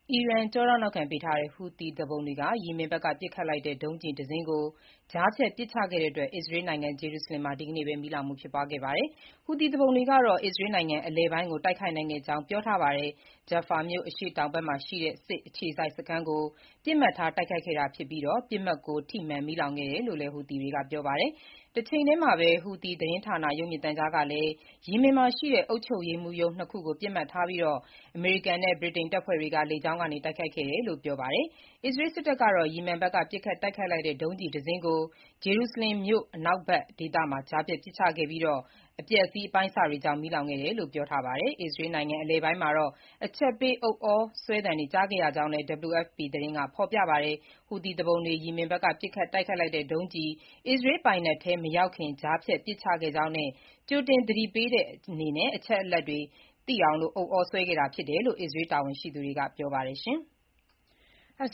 အီရန်ကျောထောက်နောက်ခံပေးထားတဲ့ ဟူသီသူပုန်တွေက ယီမင်ဘက်က ပစ်ခတ်လိုက်တဲ့ ဒုံးကျည်တစင်းကို ကြားဖြတ်ပစ်ချခဲ့တဲ့အတွက် အစ္စရေးနိုင်ငံ ဂျေရုဆလင်မှာ ဒီကနေ့ပဲ မီးလောင်ခဲ့ပါတယ်။ ဟူသီသူပုန်တွေကတော့ အစ္စရေးနိုင်ငံ အလယ်ပိုင်းကို တိုက်ခိုက်နိုင်ခဲ့ကြောင်း ပြောထားပါတယ်။ Jaffa မြို့ အရှေ့တောင်ဘက်မှာရှိတဲ့ စစ်အခြေစိုက်စခန်းကို ပစ်မှတ်ထား တိုက်ခိုက်ခဲ့တာဖြစ်ပြီး ပစ်မှတ်ကို ထိမှန် မီးလောင်ခဲ့တယ်လို့လည်း ဟူသီတွေက ပြောပါတယ်။ တချိန်တည်းမှာပဲ ဟူသီသတင်းဌာန ရုပ်မြင်သံကြားကလည်း ယီမင်မှာရှိတဲ့ အုပ်ချုပ်ရေးမှူးရုံး ၂ ခုကို ပစ်မှတ်ထားပြီး အမေရိကန်နဲ့ ဗြိတိန်တပ်ဖွဲ့တွေက လေကြောင်းကနေ တိုက်ခိုက်ခဲ့တယ်လို့ ပြောပါတယ်။ အစ္စရေးစစ်တပ်ကတော့ ယီမင်ဘက်က ပစ်ခတ်တိုက်ခိုက်လိုက်တဲ့ ဒုံးကျည်တစင်းကို ဂျေရုဆလင်မြို့ အနောက်ဘက်ဒေသမှာ ကြားဖြတ်ပစ်ချခဲ့ပြီး အပျက်အစီး အပိုင်းအစတွေကြောင့် မီးလောင်ခဲ့တယ်လို့ ပြောပါတယ်။ အစ္စရေးနိုင်ငံ အလယ်ပိုင်းမှာတော့ အချက်ပေး ဥသြဆွဲသံတွေ ကြားခဲ့ရကြောင်းလည်း WFP သတင်းက ဖော်ပြပါတယ်။ ဟူသီသူပုန်တွေ ယီမင်ဘက်က ပစ်ခတ်တိုက်ခိုက်လိုက်တဲ့ ဒုံးကျည် အစ္စရေးပိုင်နက်ထဲ မရောက်ခင် ကြားဖြတ်ပစ်ချခဲ့ကြောင်းနဲ့ ကြိုတင်သတိပေးတဲ့အနေနဲ့ အချက်အလက်တွေသိအောင် ဥသြဆွဲခဲ့တာဖြစ်တယ်လို့ အစ္စရေးတာဝန်ရှိသူတွေက ပြောပါတယ်။